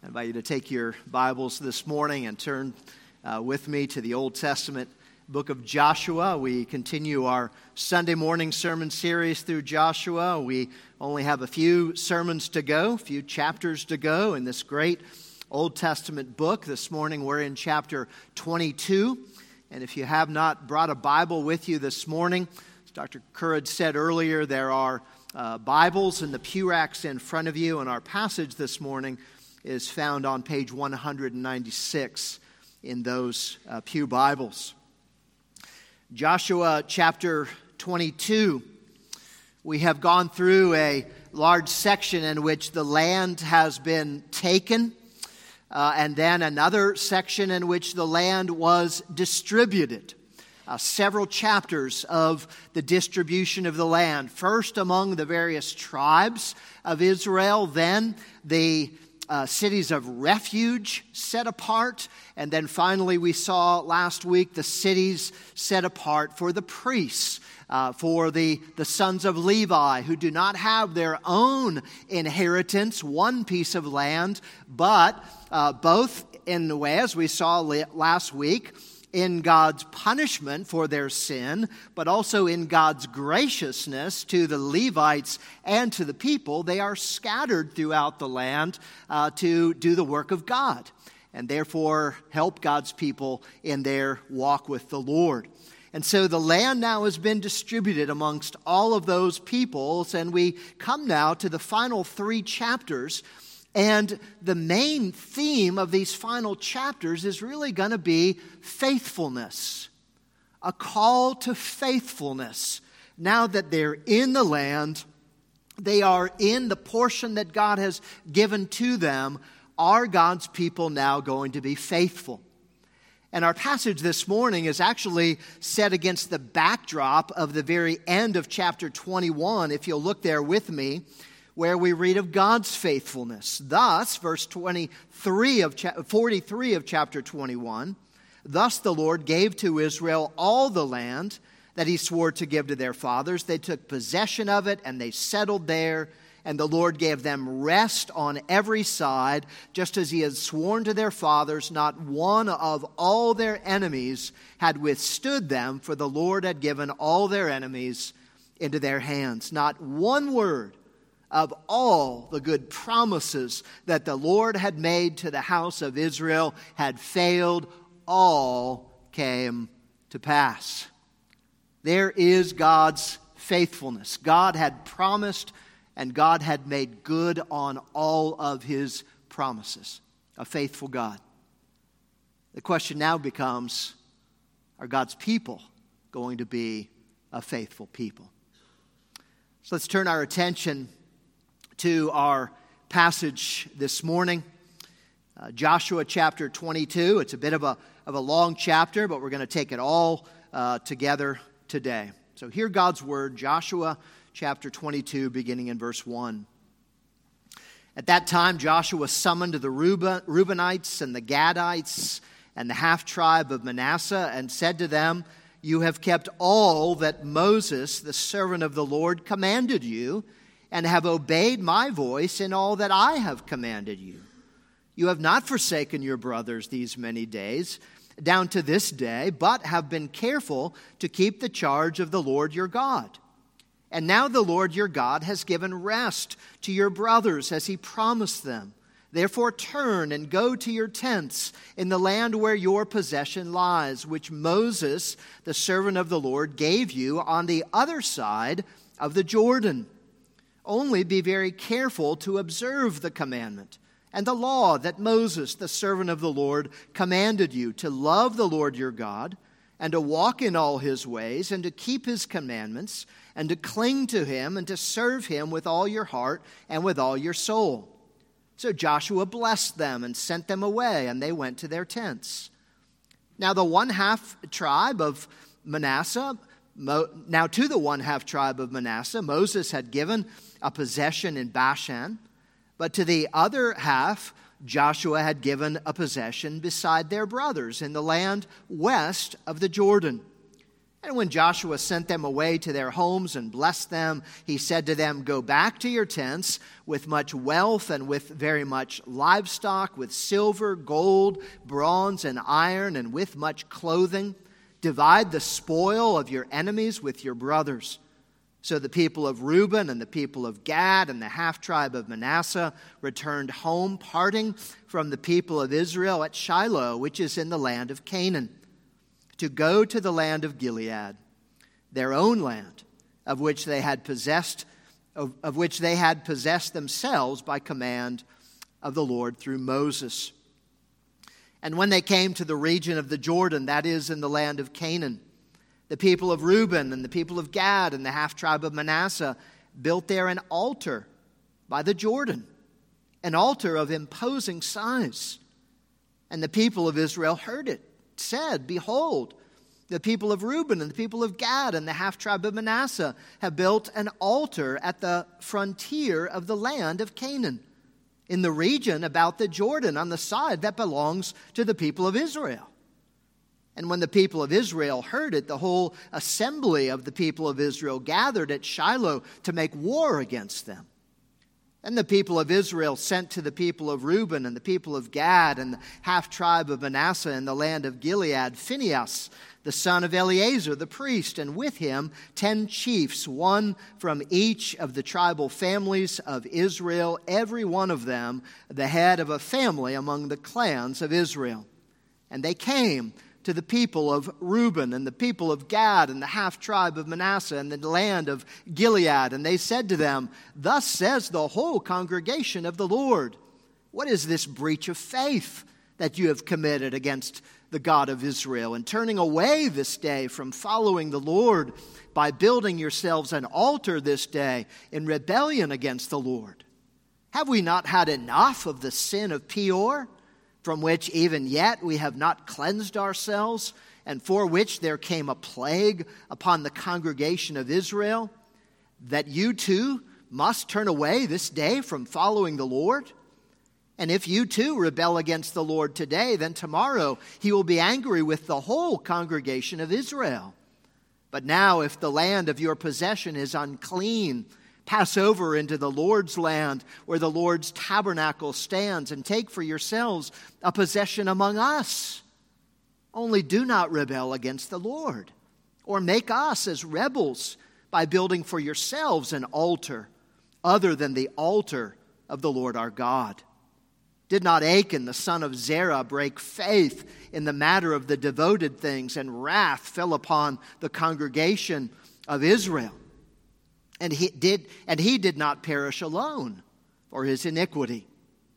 I invite you to take your Bibles this morning and turn with me to the Old Testament book of Joshua. We continue our Sunday morning sermon series through Joshua. We only have a few sermons to go, a few chapters to go in this great Old Testament book. This morning we're in chapter 22. And if you have not brought a Bible with you this morning, as Dr. Courage said earlier, there are Bibles in the pew racks in front of you, and our passage this morning is found on page 196 in those pew Bibles. Joshua chapter 22. We have gone through a large section in which the land has been taken, and then another section in which the land was distributed. Several chapters of the distribution of the land. First among the various tribes of Israel, then the cities of refuge set apart, and then finally we saw last week the cities set apart for the priests, for the sons of Levi, who do not have their own inheritance, one piece of land, but both in the way, as we saw last week, in God's punishment for their sin, but also in God's graciousness to the Levites and to the people, they are scattered throughout the land to do the work of God, and therefore help God's people in their walk with the Lord. And so the land now has been distributed amongst all of those peoples, and we come now to the final three chapters. And the main theme of these final chapters is really going to be faithfulness. A call to faithfulness. Now that they're in the land, they are in the portion that God has given to them, are God's people now going to be faithful? And our passage this morning is actually set against the backdrop of the very end of chapter 21, if you'll look there with me, where we read of God's faithfulness. Thus, verse 43 of chapter 21, thus the Lord gave to Israel all the land that he swore to give to their fathers. They took possession of it, and they settled there, and the Lord gave them rest on every side, just as he had sworn to their fathers. Not one of all their enemies had withstood them, for the Lord had given all their enemies into their hands. Not one word of all the good promises that the Lord had made to the house of Israel had failed. All came to pass. There is God's faithfulness. God had promised, and God had made good on all of his promises. A faithful God. The question now becomes, are God's people going to be a faithful people? So let's turn our attention to our passage this morning, Joshua chapter 22. It's a bit of a long chapter, but we're going to take it all together today. So hear God's word, Joshua chapter 22, beginning in verse 1. At that time, Joshua summoned the Reubenites and the Gadites and the half-tribe of Manasseh and said to them, "You have kept all that Moses, the servant of the Lord, commanded you, and have obeyed my voice in all that I have commanded you. You have not forsaken your brothers these many days, down to this day, but have been careful to keep the charge of the Lord your God. And now the Lord your God has given rest to your brothers as he promised them. Therefore turn and go to your tents in the land where your possession lies, which Moses, the servant of the Lord, gave you on the other side of the Jordan. Only be very careful to observe the commandment and the law that Moses, the servant of the Lord, commanded you, to love the Lord your God, and to walk in all his ways, and to keep his commandments, and to cling to him, and to serve him with all your heart and with all your soul." So Joshua blessed them and sent them away, and they went to their tents. Now to the one-half tribe of Manasseh, Moses had given a possession in Bashan, but to the other half, Joshua had given a possession beside their brothers in the land west of the Jordan. And when Joshua sent them away to their homes and blessed them, he said to them, "Go back to your tents with much wealth and with very much livestock, with silver, gold, bronze, and iron, and with much clothing. Divide the spoil of your enemies with your brothers." So the people of Reuben and the people of Gad and the half-tribe of Manasseh returned home, parting from the people of Israel at Shiloh, which is in the land of Canaan, to go to the land of Gilead, their own land, of which they had possessed themselves by command of the Lord through Moses. And when they came to the region of the Jordan, that is, in the land of Canaan, the people of Reuben and the people of Gad and the half-tribe of Manasseh built there an altar by the Jordan, an altar of imposing size. And the people of Israel heard it, said, "Behold, the people of Reuben and the people of Gad and the half-tribe of Manasseh have built an altar at the frontier of the land of Canaan, in the region about the Jordan on the side that belongs to the people of Israel." And when the people of Israel heard it, the whole assembly of the people of Israel gathered at Shiloh to make war against them. And the people of Israel sent to the people of Reuben and the people of Gad and the half-tribe of Manasseh in the land of Gilead Phinehas, the son of Eleazar the priest, and with him 10 chiefs, one from each of the tribal families of Israel, every one of them the head of a family among the clans of Israel. And they came to the people of Reuben and the people of Gad and the half-tribe of Manasseh and the land of Gilead. And they said to them, "Thus says the whole congregation of the Lord, what is this breach of faith that you have committed against the God of Israel, and turning away this day from following the Lord by building yourselves an altar this day in rebellion against the Lord? Have we not had enough of the sin of Peor, from which even yet we have not cleansed ourselves, and for which there came a plague upon the congregation of Israel, that you too must turn away this day from following the Lord? And if you too rebel against the Lord today, then tomorrow he will be angry with the whole congregation of Israel. But now if the land of your possession is unclean, pass over into the Lord's land where the Lord's tabernacle stands, and take for yourselves a possession among us. Only do not rebel against the Lord, or make us as rebels by building for yourselves an altar other than the altar of the Lord our God. Did not Achan the son of Zerah break faith in the matter of the devoted things, and wrath fell upon the congregation of Israel? And he did not perish alone for his iniquity.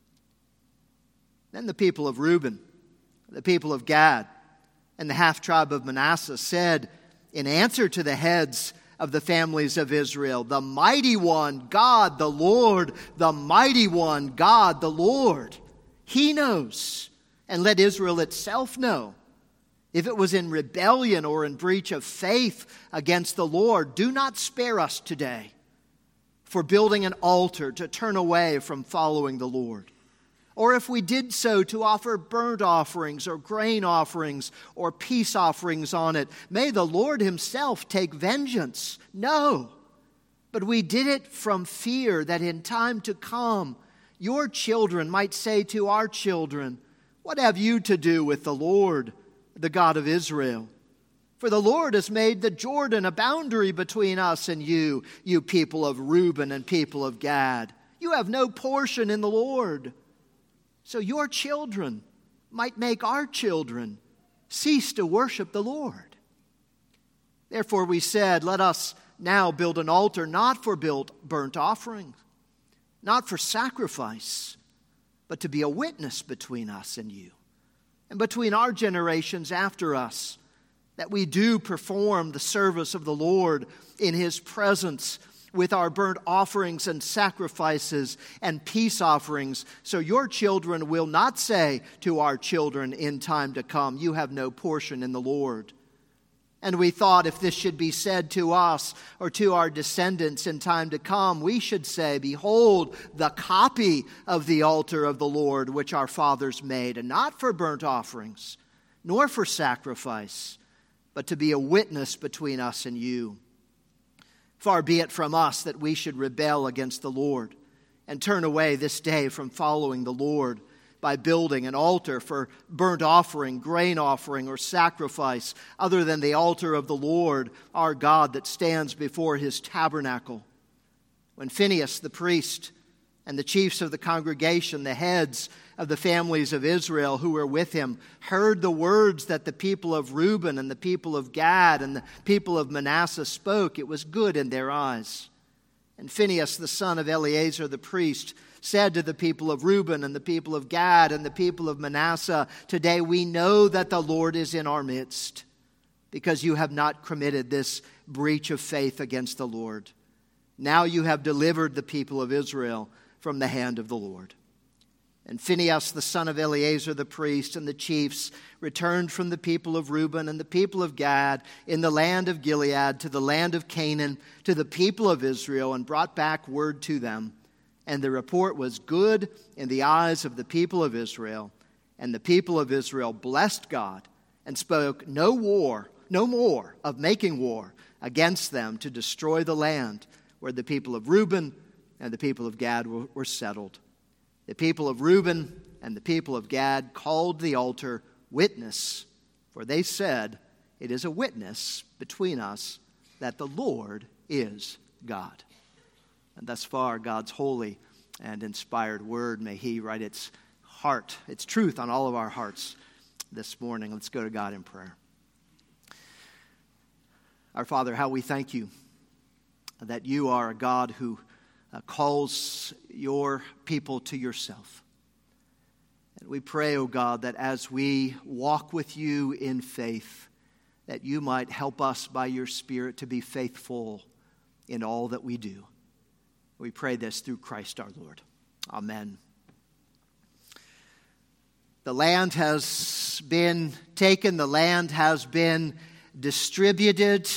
Then the people of Reuben, the people of Gad, and the half-tribe of Manasseh said in answer to the heads of the families of Israel, "The mighty one, God the Lord, the mighty one, God the Lord. He knows, and let Israel itself know. If it was in rebellion or in breach of faith against the Lord, do not spare us today for building an altar to turn away from following the Lord. Or if we did so to offer burnt offerings or grain offerings or peace offerings on it, may the Lord himself take vengeance. No, but we did it from fear that in time to come your children might say to our children, 'What have you to do with the Lord, the God of Israel? For the Lord has made the Jordan a boundary between us and you, you people of Reuben and people of Gad. You have no portion in the Lord.' So your children might make our children cease to worship the Lord. Therefore we said, let us now build an altar not for burnt offerings, not for sacrifice, but to be a witness between us and you, and between our generations after us, that we do perform the service of the Lord in his presence with our burnt offerings and sacrifices and peace offerings, so your children will not say to our children in time to come, 'You have no portion in the Lord.' And we thought if this should be said to us or to our descendants in time to come, we should say, 'Behold, the copy of the altar of the Lord which our fathers made, and not for burnt offerings, nor for sacrifice, but to be a witness between us and you. Far be it from us that we should rebel against the Lord and turn away this day from following the Lord by building an altar for burnt offering, grain offering, or sacrifice other than the altar of the Lord our God that stands before his tabernacle. When Phinehas the priest and the chiefs of the congregation, the heads of the families of Israel who were with him, heard the words that the people of Reuben and the people of Gad and the people of Manasseh spoke, it was good in their eyes. And Phinehas the son of Eleazar the priest said to the people of Reuben and the people of Gad and the people of Manasseh, "Today we know that the Lord is in our midst, because you have not committed this breach of faith against the Lord. Now you have delivered the people of Israel from the hand of the Lord." And Phinehas the son of Eleazar the priest and the chiefs returned from the people of Reuben and the people of Gad in the land of Gilead to the land of Canaan to the people of Israel, and brought back word to them. And the report was good in the eyes of the people of Israel. And the people of Israel blessed God and spoke no more of making war against them to destroy the land where the people of Reuben and the people of Gad were settled. The people of Reuben and the people of Gad called the altar Witness, for they said, "It is a witness between us that the Lord is God." And thus far, God's holy and inspired word, may he write its truth on all of our hearts this morning. Let's go to God in prayer. Our Father, how we thank you that you are a God who calls your people to yourself. And we pray, O God, that as we walk with you in faith, that you might help us by your Spirit to be faithful in all that we do. We pray this through Christ our Lord. Amen. The land has been taken, the land has been distributed,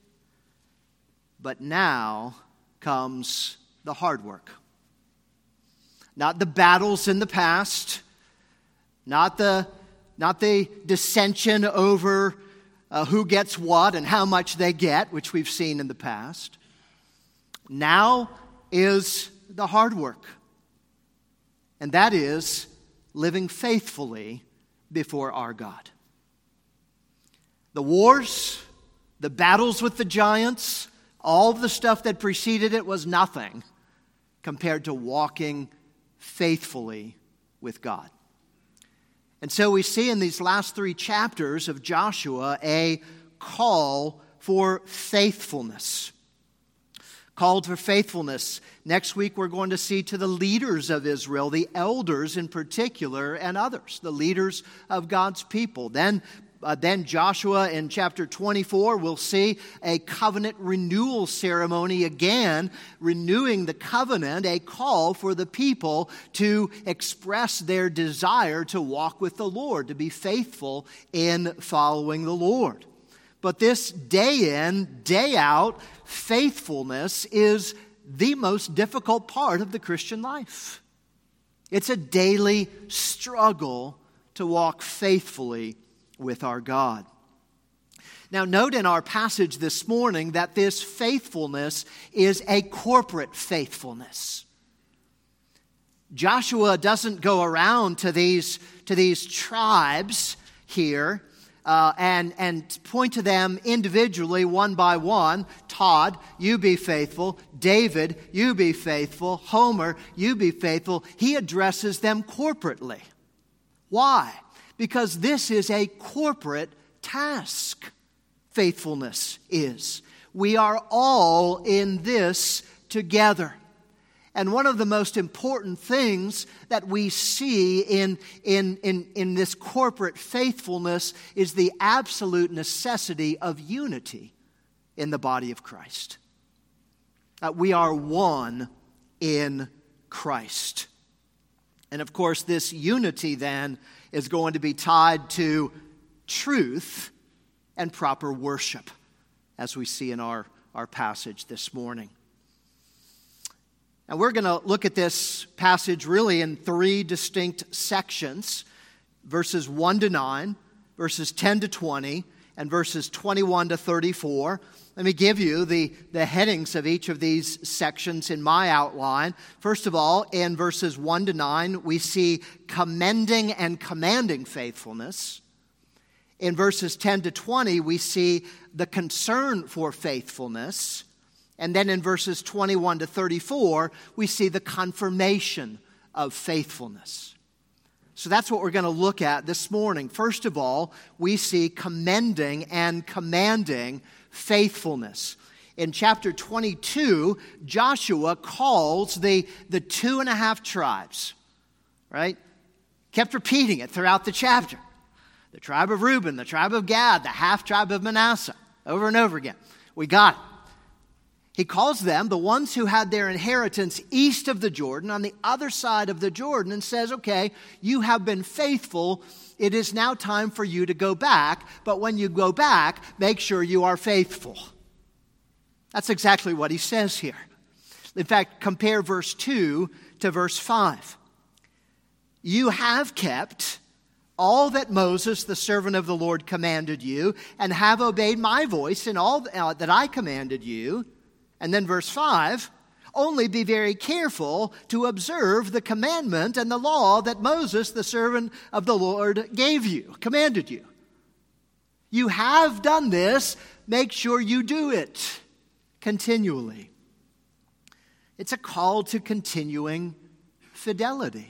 but now comes the hard work. Not the battles in the past, not the dissension over who gets what and how much they get, which we've seen in the past. Now is the hard work, and that is living faithfully before our God. The wars, the battles with the giants, all the stuff that preceded it was nothing compared to walking faithfully with God. And so we see in these last 3 chapters of Joshua a call for faithfulness. Called for faithfulness. Next week we're going to see to the leaders of Israel, the elders in particular, and others, the leaders of God's people. Then Joshua in chapter 24 will see a covenant renewal ceremony again, renewing the covenant, a call for the people to express their desire to walk with the Lord, to be faithful in following the Lord. But this day in, day out faithfulness is the most difficult part of the Christian life. It's a daily struggle to walk faithfully with our God. Now, note in our passage this morning that this faithfulness is a corporate faithfulness. Joshua doesn't go around to these tribes here and point to them individually one by one. Todd, you be faithful. David, you be faithful. Homer, you be faithful. He addresses them corporately. Why? Because this is a corporate task. Faithfulness is. We are all in this together. And one of the most important things that we see in this corporate faithfulness is the absolute necessity of unity in the body of Christ. We are one in Christ. And of course, this unity then is going to be tied to truth and proper worship, as we see in our passage this morning. Now, we're going to look at this passage really in 3 distinct sections, verses 1 to 9, verses 10 to 20, and verses 21 to 34. Let me give you the headings of each of these sections in my outline. First of all, in verses 1 to 9, we see commending and commanding faithfulness. In verses 10 to 20, we see the concern for faithfulness. And then in verses 21 to 34, we see the confirmation of faithfulness. So that's what we're going to look at this morning. First of all, we see commending and commanding faithfulness. In chapter 22, Joshua calls the 2.5 tribes, right? Kept repeating it throughout the chapter. The tribe of Reuben, the tribe of Gad, the half tribe of Manasseh, over and over again. We got it. He calls them the ones who had their inheritance east of the Jordan, on the other side of the Jordan, and says, okay, you have been faithful. It is now time for you to go back. But when you go back, make sure you are faithful. That's exactly what he says here. In fact, compare verse 2 to verse 5. You have kept all that Moses, the servant of the Lord, commanded you, and have obeyed my voice in all that I commanded you. And then verse 5, only be very careful to observe the commandment and the law that Moses, the servant of the Lord, gave you, commanded you. You have done this, make sure you do it continually. It's a call to continuing fidelity.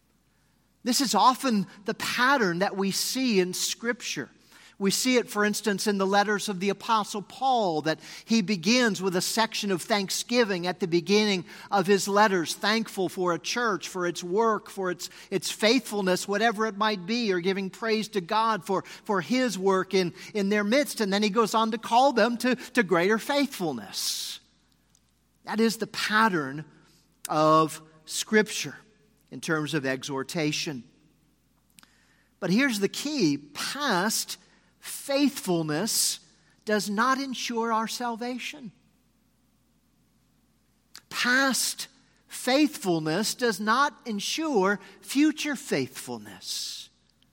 This is often the pattern that we see in Scripture. We see it, for instance, in the letters of the Apostle Paul, that he begins with a section of thanksgiving at the beginning of his letters, thankful for a church, for its work, for its faithfulness, whatever it might be, or giving praise to God for his work in their midst. And then he goes on to call them to greater faithfulness. That is the pattern of Scripture in terms of exhortation. But here's the key. Past faithfulness does not ensure our salvation. Past faithfulness does not ensure future faithfulness.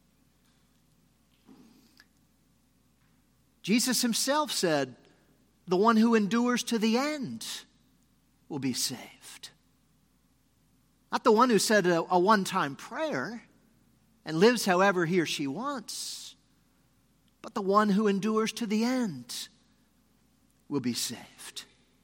Jesus himself said, the one who endures to the end will be saved. Not the one who said a one-time prayer and lives however he or she wants, but the one who endures to the end will be saved.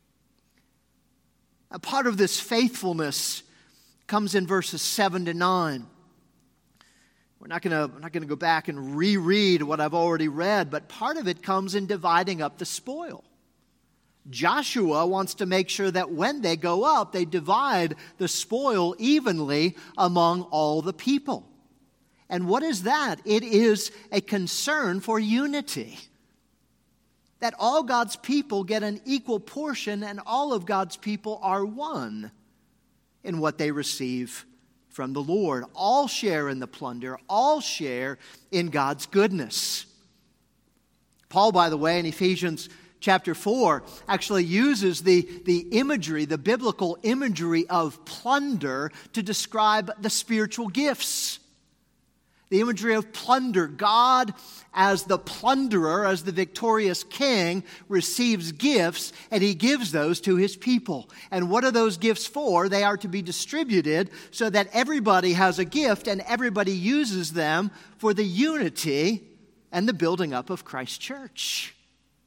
A part of this faithfulness comes in verses 7 to 9. We're not going to go back and reread what I've already read, but part of it comes in dividing up the spoil. Joshua wants to make sure that when they go up, they divide the spoil evenly among all the people. And what is that? It is a concern for unity. That all God's people get an equal portion and all of God's people are one in what they receive from the Lord. All share in the plunder. All share in God's goodness. Paul, by the way, in Ephesians chapter 4 actually uses the imagery, the biblical imagery of plunder to describe the spiritual gifts. The imagery of plunder. God, as the plunderer, as the victorious king, receives gifts and he gives those to his people. And what are those gifts for? They are to be distributed so that everybody has a gift and everybody uses them for the unity and the building up of Christ's church.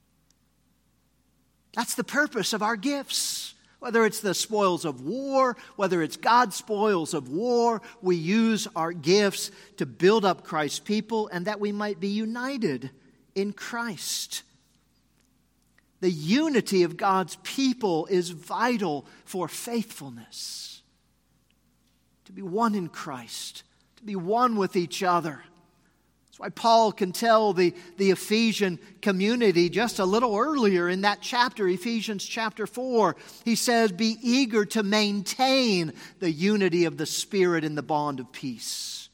That's the purpose of our gifts. Whether it's the spoils of war, whether it's God's spoils of war, we use our gifts to build up Christ's people and that we might be united in Christ. The unity of God's people is vital for faithfulness. To be one in Christ, to be one with each other. That's why Paul can tell the Ephesian community just a little earlier in that chapter, Ephesians chapter 4, he says, be eager to maintain the unity of the Spirit in the bond of peace.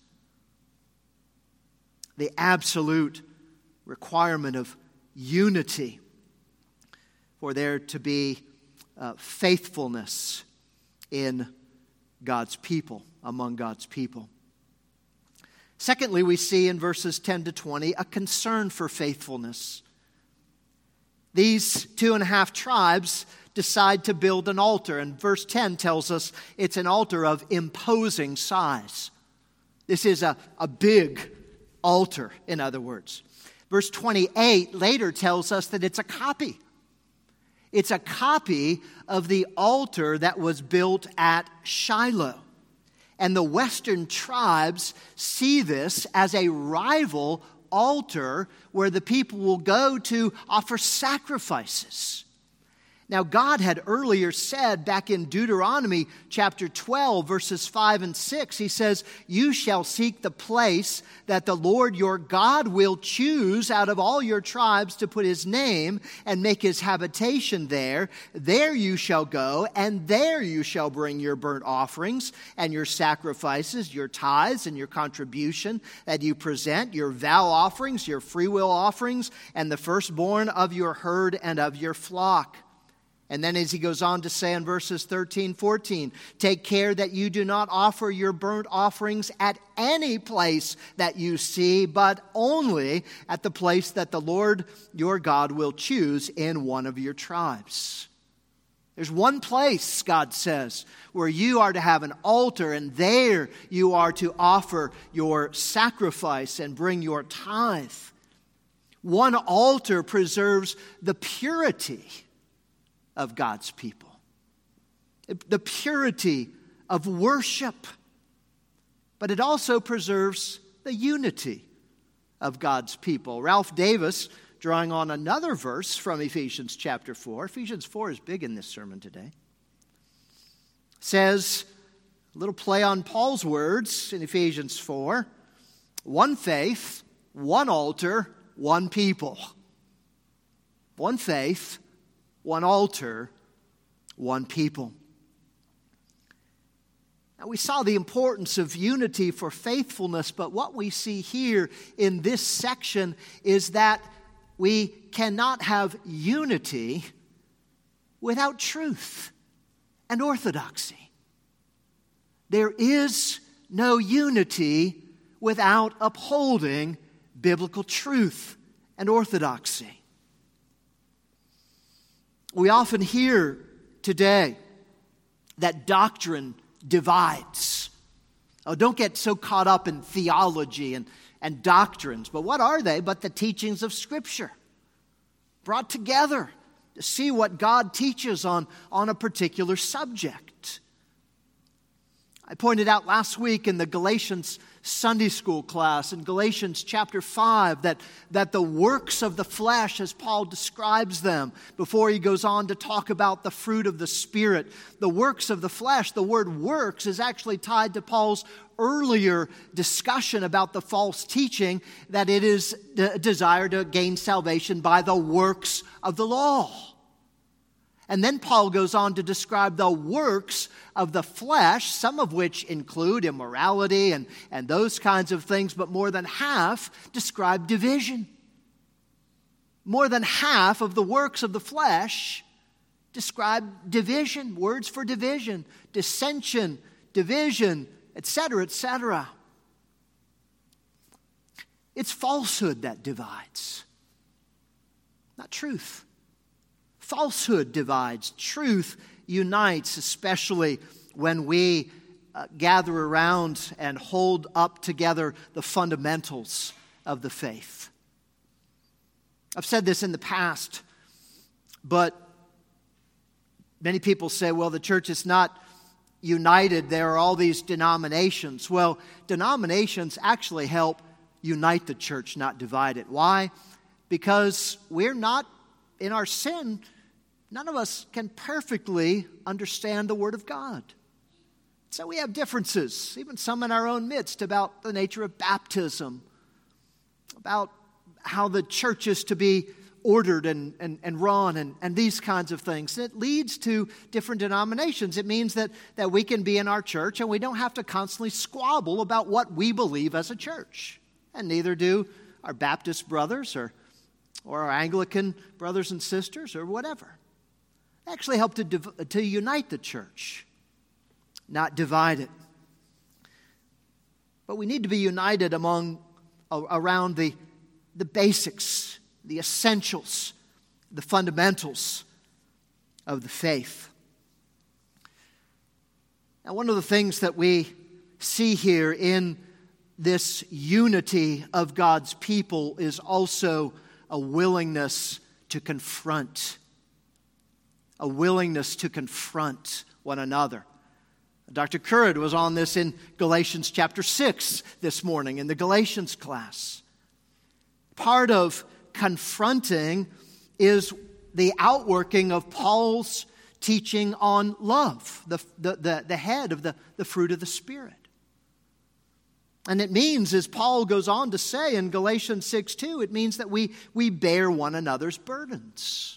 The absolute requirement of unity for there to be faithfulness in God's people, among God's people. Secondly, we see in verses 10 to 20 a concern for faithfulness. These 2.5 tribes decide to build an altar, and verse 10 tells us it's an altar of imposing size. This is a big altar, in other words. Verse 28 later tells us that it's a copy. It's a copy of the altar that was built at Shiloh. And the western tribes see this as a rival altar where the people will go to offer sacrifices. Now, God had earlier said back in Deuteronomy chapter 12, verses 5 and 6, He says, "You shall seek the place that the Lord your God will choose out of all your tribes to put His name and make His habitation there. There you shall go, and there you shall bring your burnt offerings and your sacrifices, your tithes and your contribution that you present, your vow offerings, your freewill offerings, and the firstborn of your herd and of your flock." And then as he goes on to say in verses 13, 14, "Take care that you do not offer your burnt offerings at any place that you see, but only at the place that the Lord your God will choose in one of your tribes." There's one place, God says, where you are to have an altar, and there you are to offer your sacrifice and bring your tithe. One altar preserves the purity of God's people, the purity of worship, but it also preserves the unity of God's people. Ralph Davis, drawing on another verse from Ephesians chapter 4, Ephesians 4 is big in this sermon today, says, a little play on Paul's words in Ephesians 4, "One faith, one altar, one people." One faith, one altar, one people. Now, we saw the importance of unity for faithfulness, but what we see here in this section is that we cannot have unity without truth and orthodoxy. There is no unity without upholding biblical truth and orthodoxy. We often hear today that doctrine divides. Oh, don't get so caught up in theology and doctrines. But what are they but the teachings of Scripture brought together to see what God teaches on a particular subject? I pointed out last week in the Galatians Sunday school class in Galatians chapter 5 that the works of the flesh, as Paul describes them, before he goes on to talk about the fruit of the Spirit, the works of the flesh, the word works is actually tied to Paul's earlier discussion about the false teaching that it is the desire to gain salvation by the works of the law. And then Paul goes on to describe the works of the flesh, some of which include immorality and those kinds of things, but more than half describe division. More than half of the works of the flesh describe division, words for division, dissension, division, etc., etc. It's falsehood that divides, not truth. Falsehood divides. Truth unites, especially when we gather around and hold up together the fundamentals of the faith. I've said this in the past, but many people say, well, the church is not united. There are all these denominations. Well, denominations actually help unite the church, not divide it. Why? Because we're not, in our sin, none of us can perfectly understand the Word of God. So we have differences, even some in our own midst, about the nature of baptism, about how the church is to be ordered and run and these kinds of things. It leads to different denominations. It means that we can be in our church and we don't have to constantly squabble about what we believe as a church. And neither do our Baptist brothers or our Anglican brothers and sisters or whatever. They actually help to unite the church, not divide it. But we need to be united around the basics, the essentials, the fundamentals of the faith. Now, one of the things that we see here in this unity of God's people is also a willingness to confront. A willingness to confront one another. Dr. Currid was on this in Galatians chapter 6 this morning in the Galatians class. Part of confronting is the outworking of Paul's teaching on love, the head of the fruit of the Spirit. And it means, as Paul goes on to say in Galatians 6:2, it means that we bear one another's burdens.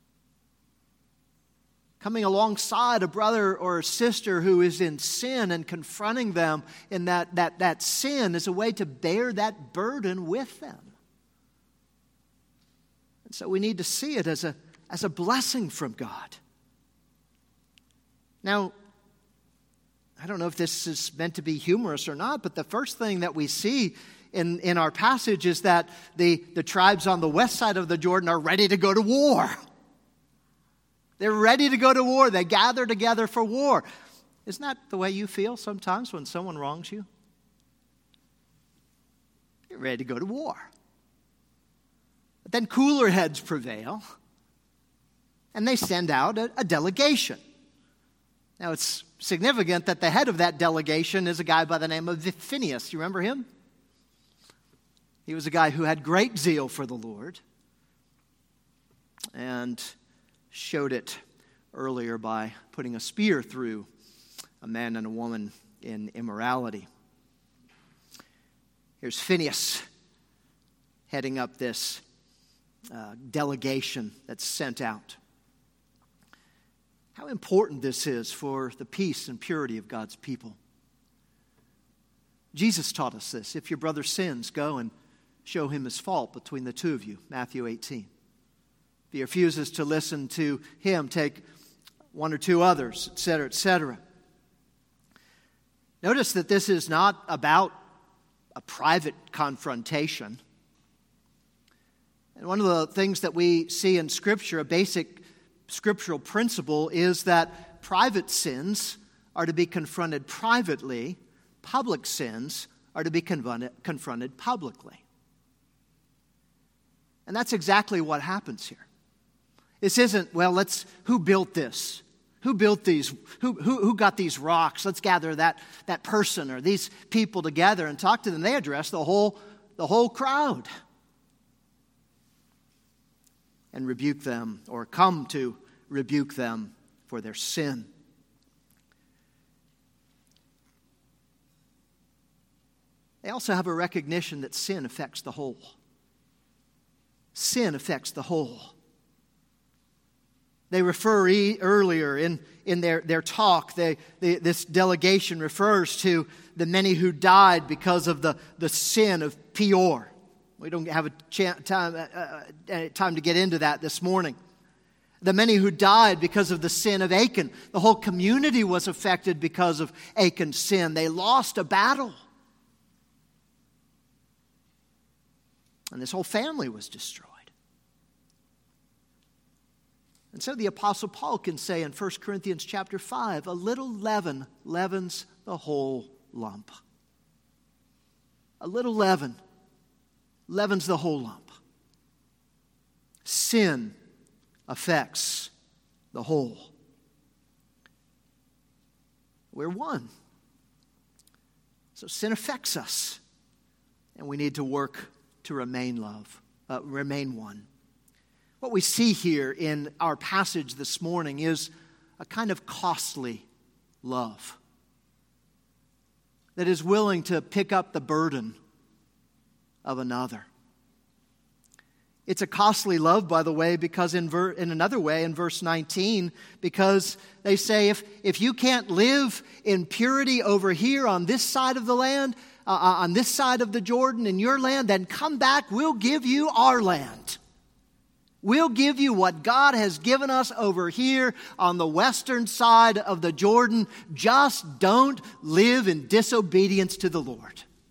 Coming alongside a brother or a sister who is in sin and confronting them in that sin is a way to bear that burden with them. And so we need to see it as a blessing from God. Now, I don't know if this is meant to be humorous or not, but the first thing that we see in our passage is that the tribes on the west side of the Jordan are ready to go to war. They're ready to go to war. They gather together for war. Isn't that the way you feel sometimes when someone wrongs you? You're ready to go to war. But then cooler heads prevail, and they send out a delegation. Now, it's significant that the head of that delegation is a guy by the name of Phineas. You remember him? He was a guy who had great zeal for the Lord and showed it earlier by putting a spear through a man and a woman in immorality. Here's Phineas heading up this delegation that's sent out. How important this is for the peace and purity of God's people. Jesus taught us this. If your brother sins, go and show him his fault between the two of you. Matthew 18. If he refuses to listen to him, take one or two others, etc., etc. Notice that this is not about a private confrontation. And one of the things that we see in Scripture, a basic scriptural principle, is that private sins are to be confronted privately, public sins are to be confronted publicly. And that's exactly what happens here. This isn't, well, who built this? Who built these? Who got these rocks? Let's gather that person or these people together and talk to them. They address the whole crowd and rebuke them, or come to rebuke them for their sin. They also have a recognition that sin affects the whole. Sin affects the whole. They refer earlier in their talk, this delegation refers to the many who died because of the sin of Peor. We don't have time to get into that this morning. The many who died because of the sin of Achan. The whole community was affected because of Achan's sin. They lost a battle. And this whole family was destroyed. And so the Apostle Paul can say in 1 Corinthians chapter 5, a little leaven leavens the whole lump. A little leaven leavens the whole lump. Sin affects the whole. We're one. So sin affects us, and we need to work to remain one. What we see here in our passage this morning is a kind of costly love that is willing to pick up the burden of another. It's a costly love, by the way, because in another way, in verse 19, because they say, if you can't live in purity over here on this side of the land, on this side of the Jordan, in your land, then come back, we'll give you our land. We'll give you what God has given us over here on the western side of the Jordan. Just don't live in disobedience to the Lord.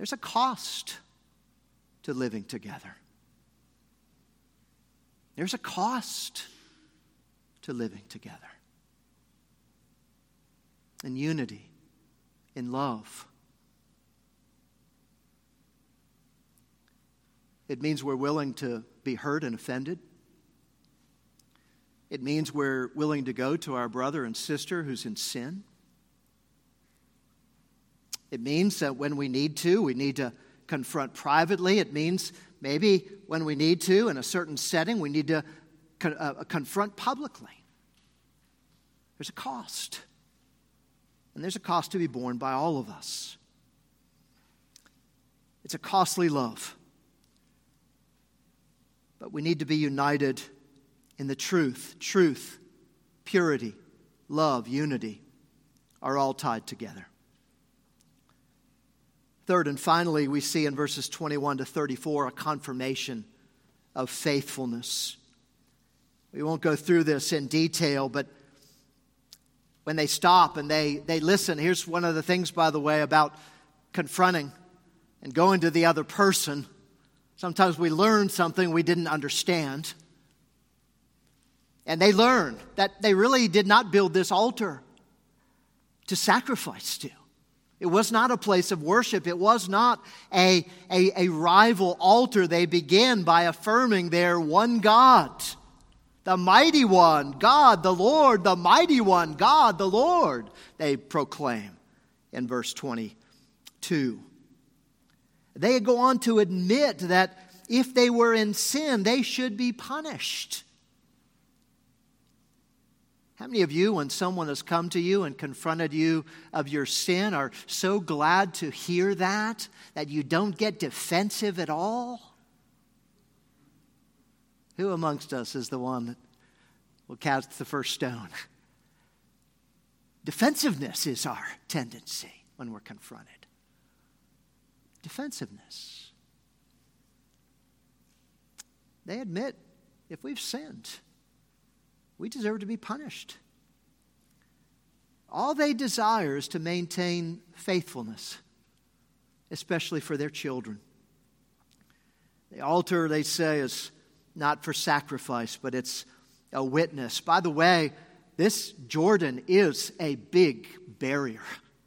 There's a cost to living together. There's a cost to living together. In unity, in love. It means we're willing to be hurt and offended. It means we're willing to go to our brother and sister who's in sin. It means that when we need to confront privately. It means maybe when we need to, in a certain setting, we need to confront publicly. There's a cost. And there's a cost to be borne by all of us. It's a costly love. But we need to be united in the truth. Truth, purity, love, unity are all tied together. Third and finally, we see in verses 21 to 34 a confirmation of faithfulness. We won't go through this in detail, but when they stop and they listen, here's one of the things, by the way, about confronting and going to the other person. Sometimes we learn something we didn't understand. And they learn that they really did not build this altar to sacrifice to. It was not a place of worship. It was not a rival altar. They begin by affirming their one God, the mighty one, God the Lord, the mighty one, God the Lord, they proclaim in verse 22. They go on to admit that if they were in sin, they should be punished. How many of you, when someone has come to you and confronted you of your sin, are so glad to hear that you don't get defensive at all? Who amongst us is the one that will cast the first stone? Defensiveness is our tendency when we're confronted. Defensiveness. They admit, if we've sinned, we deserve to be punished. All they desire is to maintain faithfulness, especially for their children. The altar, they say, is not for sacrifice, but it's a witness. By the way, this Jordan is a big barrier.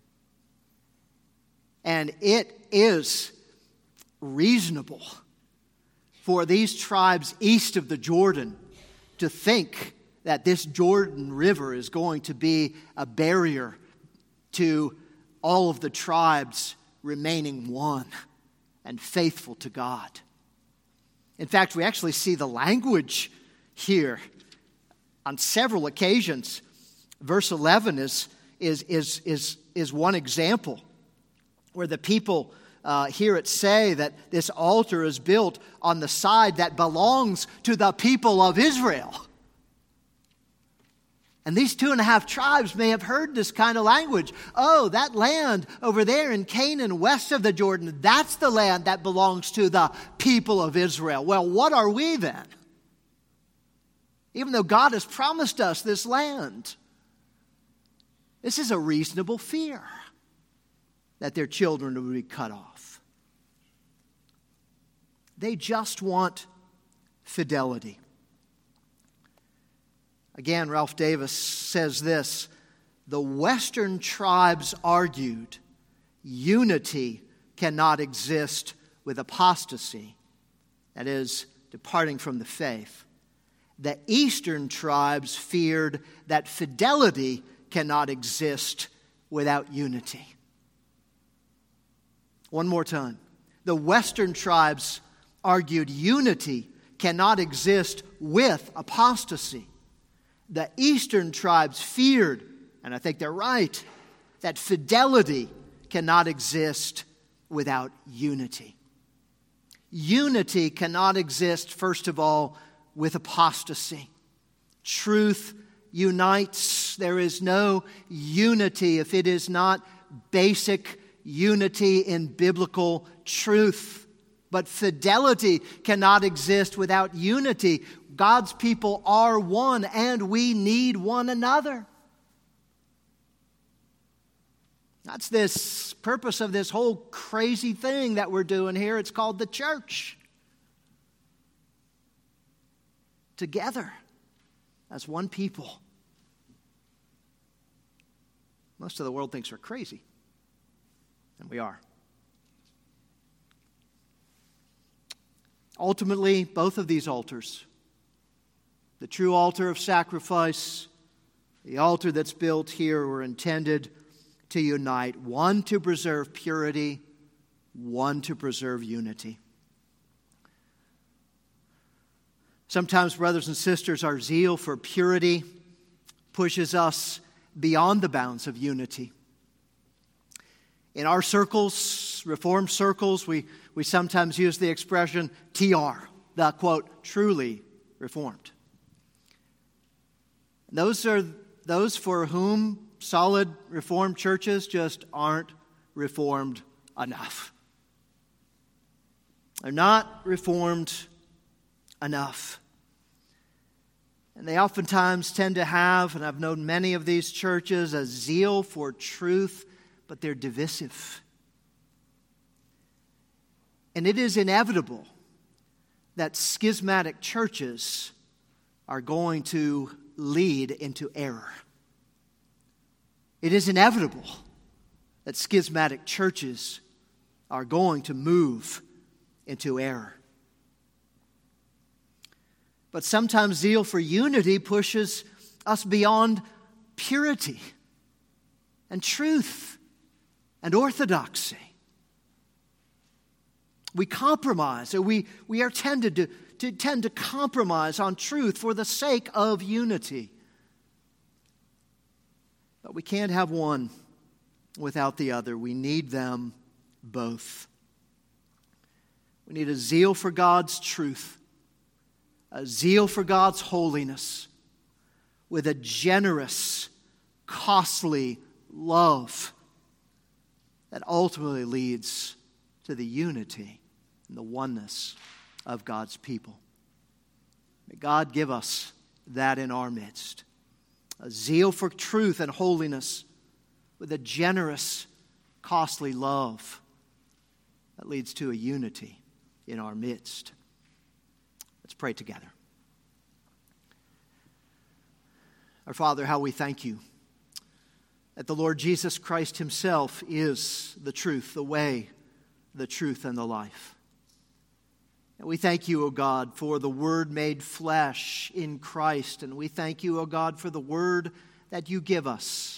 And it is reasonable for these tribes east of the Jordan to think that this Jordan River is going to be a barrier to all of the tribes remaining one and faithful to God. In fact, we actually see the language here on several occasions. Verse 11 is one example where the people hear it say that this altar is built on the side that belongs to the people of Israel. And these 2.5 tribes may have heard this kind of language. Oh, that land over there in Canaan, west of the Jordan, that's the land that belongs to the people of Israel. Well, what are we then? Even though God has promised us this land, this is a reasonable fear that their children will be cut off. They just want fidelity. Again, Ralph Davis says this: the Western tribes argued unity cannot exist with apostasy, that is, departing from the faith. The Eastern tribes feared that fidelity cannot exist without unity. One more time. The Western tribes argued unity cannot exist with apostasy. The Eastern tribes feared, and I think they're right, that fidelity cannot exist without unity. Unity cannot exist, first of all, with apostasy. Truth unites. There is no unity if it is not basic unity in biblical truth. But fidelity cannot exist without unity. God's people are one, and we need one another. That's this purpose of this whole crazy thing that we're doing here. It's called the church. Together as one people. Most of the world thinks we're crazy, and we are. Ultimately, both of these altars, the true altar of sacrifice, the altar that's built here, were intended to unite, one to preserve purity, one to preserve unity. Sometimes, brothers and sisters, our zeal for purity pushes us beyond the bounds of unity. In our circles, Reformed circles, we sometimes use the expression TR, the quote, truly Reformed. Those are those for whom solid Reformed churches just aren't Reformed enough. They're not Reformed enough. And they oftentimes tend to have, and I've known many of these churches, a zeal for truth, but they're divisive. And it is inevitable that schismatic churches are going to lead into error. It is inevitable that schismatic churches are going to move into error. But sometimes zeal for unity pushes us beyond purity and truth and orthodoxy. We compromise, or we are tended to compromise on truth for the sake of unity. But we can't have one without the other. We need them both. We need a zeal for God's truth, a zeal for God's holiness, with a generous, costly love that ultimately leads to the unity and the oneness of God's people. May God give us that in our midst. A zeal for truth and holiness with a generous, costly love that leads to a unity in our midst. Let's pray together. Our Father, how we thank you that the Lord Jesus Christ himself is the truth, the way, the truth, and the life. And we thank you, O God, for the Word made flesh in Christ. And we thank you, O God, for the Word that you give us.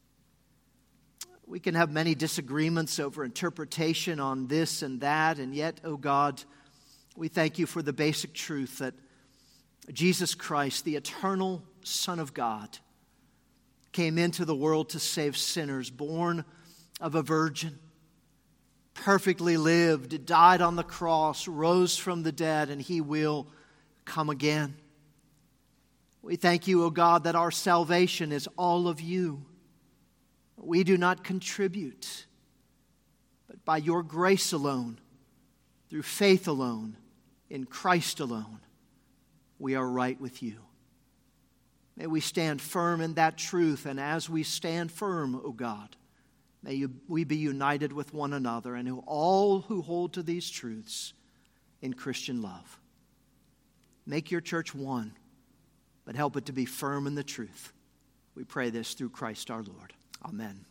We can have many disagreements over interpretation on this and that, and yet, O God, we thank you for the basic truth that Jesus Christ, the eternal Son of God, came into the world to save sinners, born of a virgin, perfectly lived, died on the cross, rose from the dead, and he will come again. We thank you, O God, that our salvation is all of you. We do not contribute, but by your grace alone, through faith alone, in Christ alone, we are right with you. May we stand firm in that truth, and as we stand firm, O God, may we be united with one another and all who hold to these truths in Christian love. Make your church one, but help it to be firm in the truth. We pray this through Christ our Lord. Amen.